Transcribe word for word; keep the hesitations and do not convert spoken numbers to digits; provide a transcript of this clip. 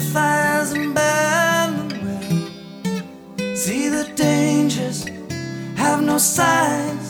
fires and burn them well. See the dangers, have no signs.